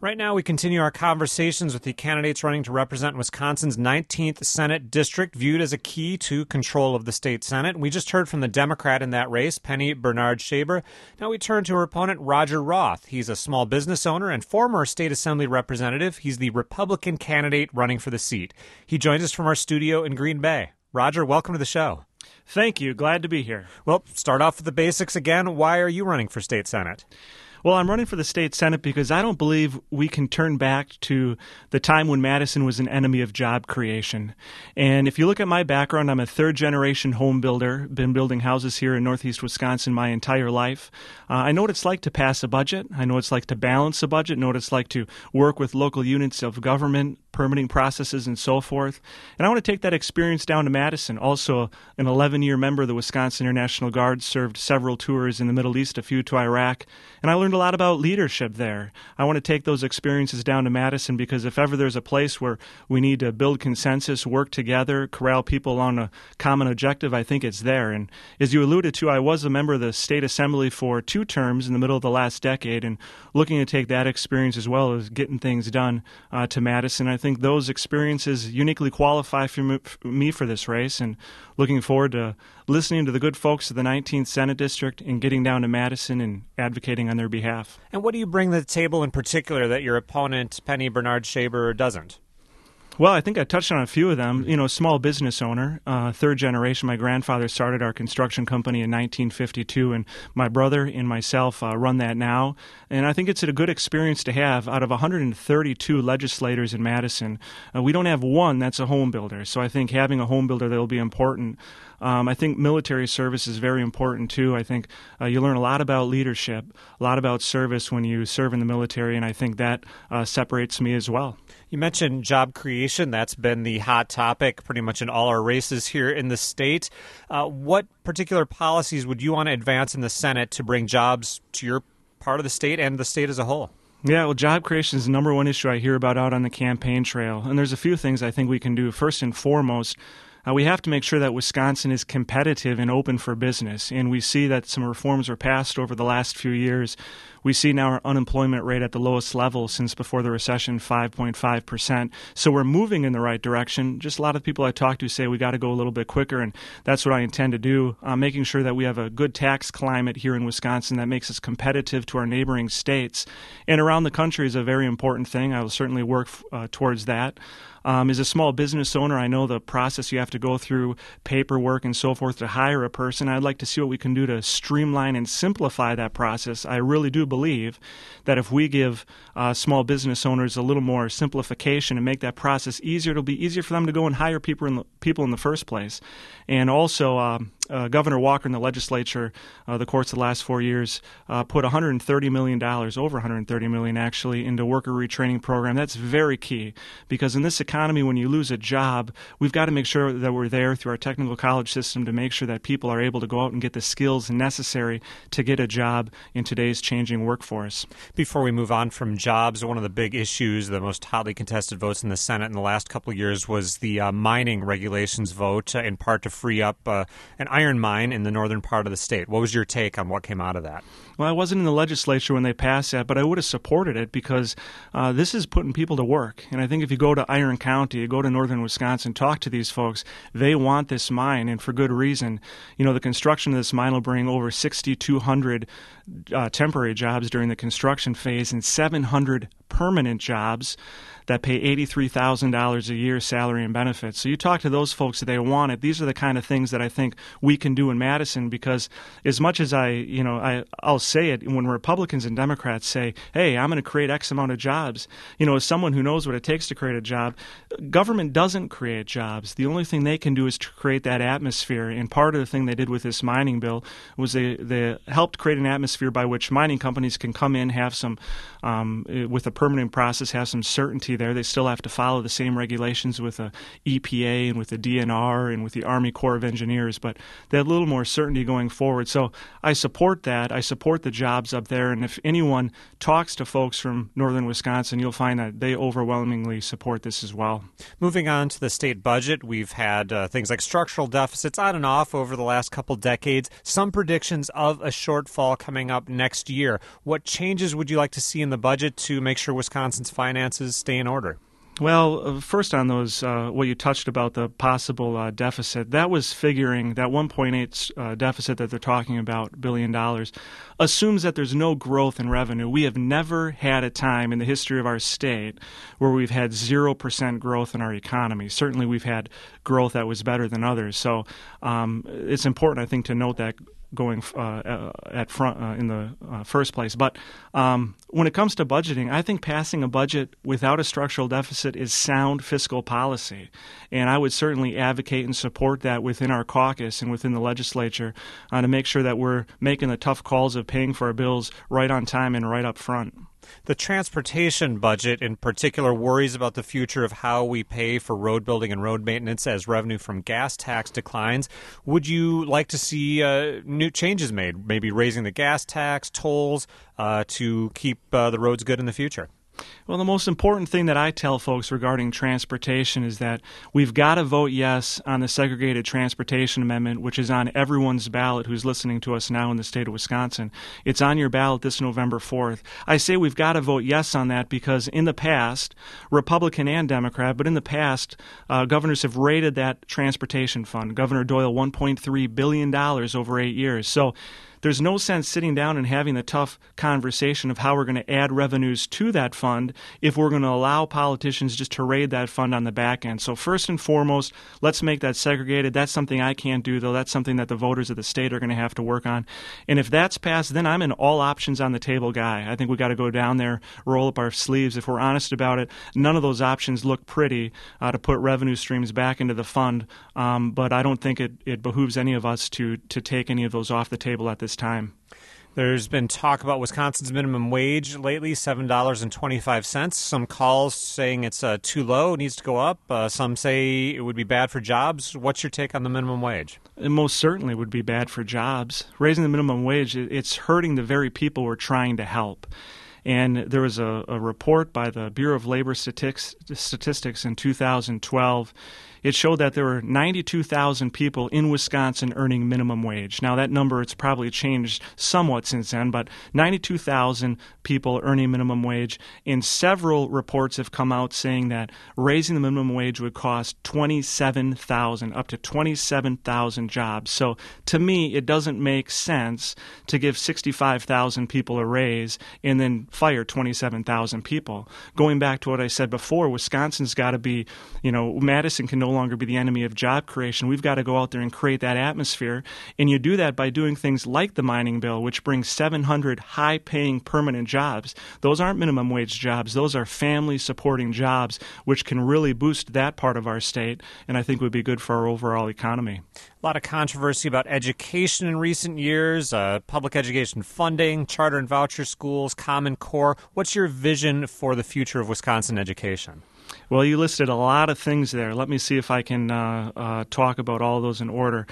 Right now, we continue our conversations with the candidates running to represent Wisconsin's 19th Senate District, viewed as a key to control of the state Senate. We just heard from the Democrat in that race, Penny Bernard-Schaber. Now we turn to her opponent, Roger Roth. He's a small business owner and former state assembly representative. He's the Republican candidate running for the seat. He joins us from our studio in Green Bay. Roger, welcome to the show. Thank you. Glad to be here. Well, start off with the basics again. Why are you running for state Senate? Well, I'm running for the state Senate because I don't believe we can turn back to the time when Madison was an enemy of job creation. And if you look at my background, I'm a third-generation home builder, been building houses here in northeast Wisconsin my entire life. I know what it's like to pass a budget. I know what it's like to balance a budget. I know what it's like to work with local units of government, permitting processes, and so forth. And I want to take that experience down to Madison. Also, an 11-year member of the Wisconsin International Guard, served several tours in the Middle East, a few to Iraq, and I learned a lot about leadership there. I want to take those experiences down to Madison because if ever there's a place where we need to build consensus, work together, corral people on a common objective, I think it's there. And as you alluded to, I was a member of the State Assembly for 2 terms in the middle of the last decade, and looking to take that experience as well as getting things done to Madison. I think those experiences uniquely qualify for me for this race, and looking forward to listening to the good folks of the 19th Senate District and getting down to Madison and advocating on their behalf. And what do you bring to the table in particular that your opponent, Penny Bernard-Schaber, doesn't? Well, I think I touched on a few of them. You know, small business owner, third generation. My grandfather started our construction company in 1952, and my brother and myself run that now. And I think it's a good experience to have. Out of 132 legislators in Madison, we don't have one that's a home builder. So I think having a home builder that will be important. I think military service is very important, too. I think you learn a lot about leadership, a lot about service when you serve in the military, and I think that separates me as well. You mentioned job creation. That's been the hot topic pretty much in all our races here in the state. What particular policies would you want to advance in the Senate to bring jobs to your part of the state and the state as a whole? Yeah, well, job creation is the number one issue I hear about out on the campaign trail. And there's a few things I think we can do. First and foremost, we have to make sure that Wisconsin is competitive and open for business. And we see that some reforms were passed over the last few years. We see now our unemployment rate at the lowest level since before the recession, 5.5%. So we're moving in the right direction. Just a lot of people I talk to say we got to go a little bit quicker, and that's what I intend to do, making sure that we have a good tax climate here in Wisconsin that makes us competitive to our neighboring states. And around the country is a very important thing. I will certainly work towards that. As a small business owner, I know the process you have to go through, paperwork and so forth to hire a person. I'd like to see what we can do to streamline and simplify that process. I really do believe that if we give small business owners a little more simplification and make that process easier, it'll be easier for them to go and hire people in the first place. And also, Governor Walker and the legislature, the courts of the last 4 years, put $130 million, over $130 million actually, into worker retraining program. That's very key because in this economy, when you lose a job, we've got to make sure that we're there through our technical college system to make sure that people are able to go out and get the skills necessary to get a job in today's changing workforce. Before we move on from jobs, one of the big issues, the most hotly contested votes in the Senate in the last couple of years was the mining regulations vote, in part to free up an iron mine in the northern part of the state. What was your take on what came out of that? Well, I wasn't in the legislature when they passed that, but I would have supported it because this is putting people to work. And I think if you go to Iron County, you go to northern Wisconsin, talk to these folks, they want this mine, and for good reason. You know, the construction of this mine will bring over 6,200 temporary jobs during the construction phase and 700 permanent jobs that pay $83,000 a year salary and benefits. So you talk to those folks that they want it. These are the kind of things that I think we can do in Madison because as much as I'll say it when Republicans and Democrats say, hey, I'm going to create X amount of jobs. You know, as someone who knows what it takes to create a job, government doesn't create jobs. The only thing they can do is to create that atmosphere. And part of the thing they did with this mining bill was they helped create an atmosphere by which mining companies can come in, have some, with a permanent process, have some certainty there. They still have to follow the same regulations with the EPA and with the DNR and with the Army Corps of Engineers, but they have a little more certainty going forward. So I support that. I support the jobs up there, and if anyone talks to folks from northern Wisconsin, you'll find that they overwhelmingly support this as well. Moving on to the state budget, we've had things like structural deficits on and off over the last couple decades, some predictions of a shortfall coming up next year. What changes would you like to see in the budget to make sure sure Wisconsin's finances stay in order? Well, first on those, what you touched about the possible deficit, that was figuring that 1.8 deficit that they're talking about, $1 billion, assumes that there's no growth in revenue. We have never had a time in the history of our state where we've had 0% growth in our economy. Certainly we've had growth that was better than others. So it's important, I think, to note that going at front in the first place. But when it comes to budgeting, I think passing a budget without a structural deficit is sound fiscal policy. And I would certainly advocate and support that within our caucus and within the legislature to make sure that we're making the tough calls of paying for our bills right on time and right up front. The transportation budget in particular worries about the future of how we pay for road building and road maintenance as revenue from gas tax declines. Would you like to see new changes made, maybe raising the gas tax, tolls, to keep the roads good in the future? Well, the most important thing that I tell folks regarding transportation is that we've got to vote yes on the segregated transportation amendment, which is on everyone's ballot who's listening to us now in the state of Wisconsin. It's on your ballot this November 4th. I say we've got to vote yes on that because in the past, Republican and Democrat, but in the past, governors have raided that transportation fund. Governor Doyle, $1.3 billion over 8 years. So there's no sense sitting down and having the tough conversation of how we're going to add revenues to that fund if we're going to allow politicians just to raid that fund on the back end. So first and foremost, let's make that segregated. That's something I can't do, though. That's something that the voters of the state are going to have to work on. And if that's passed, then I'm an all options on the table guy. I think we got to go down there, roll up our sleeves. If we're honest about it, none of those options look pretty to put revenue streams back into the fund. But I don't think it behooves any of us to take any of those off the table at this time. There's been talk about Wisconsin's minimum wage lately, $7.25. Some calls saying it's too low, it needs to go up. Some say it would be bad for jobs. What's your take on the minimum wage? It most certainly would be bad for jobs. Raising the minimum wage, it's hurting the very people we're trying to help. And there was a report by the Bureau of Labor Statistics in 2012. It showed that there were 92,000 people in Wisconsin earning minimum wage. Now, that number, it's probably changed somewhat since then, but 92,000 people earning minimum wage. And several reports have come out saying that raising the minimum wage would cost 27,000, up to 27,000 jobs. So to me, it doesn't make sense to give 65,000 people a raise and then fire 27,000 people. Going back to what I said before, Wisconsin's got to be, Madison can no longer be the enemy of job creation. We've got to go out there and create that atmosphere. And you do that by doing things like the mining bill, which brings 700 high-paying permanent jobs. Those aren't minimum wage jobs. Those are family-supporting jobs, which can really boost that part of our state, and I think would be good for our overall economy. A lot of controversy about education in recent years, public education funding, charter and voucher schools, Common Core. What's your vision for the future of Wisconsin education? Well, you listed a lot of things there. Let me see if I can talk about all of those in order.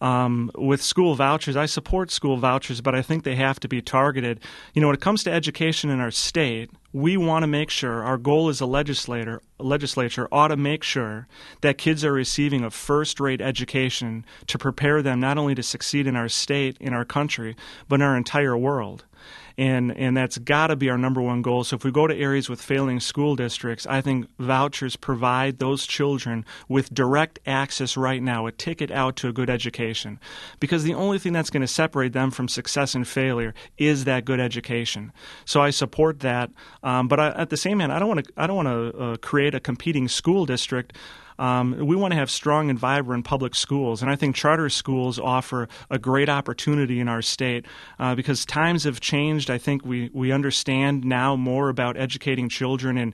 With school vouchers, I support school vouchers, but I think they have to be targeted. When it comes to education in our state, we want to make sure, our goal as a legislature ought to make sure that kids are receiving a first-rate education to prepare them not only to succeed in our state, in our country, but in our entire world. And that's got to be our number one goal. So if we go to areas with failing school districts, I think vouchers provide those children with direct access right now, a ticket out to a good education. Because the only thing that's going to separate them from success and failure is that good education. So I support that. But at the same hand, I don't want to create a competing school district. We want to have strong and vibrant public schools, and I think charter schools offer a great opportunity in our state because times have changed. I think we understand now more about educating children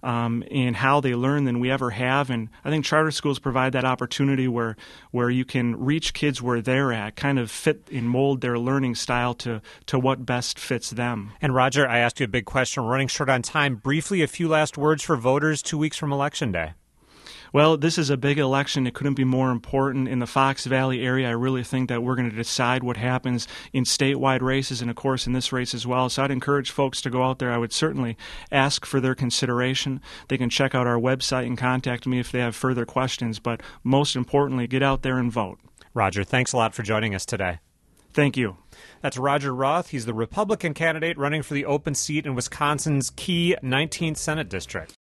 and how they learn than we ever have, and I think charter schools provide that opportunity where you can reach kids where they're at, kind of fit and mold their learning style to what best fits them. And Roger, I asked you a big question. We're running short on time. Briefly, a few last words for voters 2 weeks from Election Day. Well, this is a big election. It couldn't be more important. In the Fox Valley area, I really think that we're going to decide what happens in statewide races and, of course, in this race as well. So I'd encourage folks to go out there. I would certainly ask for their consideration. They can check out our website and contact me if they have further questions. But most importantly, get out there and vote. Roger, thanks a lot for joining us today. Thank you. That's Roger Roth. He's the Republican candidate running for the open seat in Wisconsin's key 19th Senate district.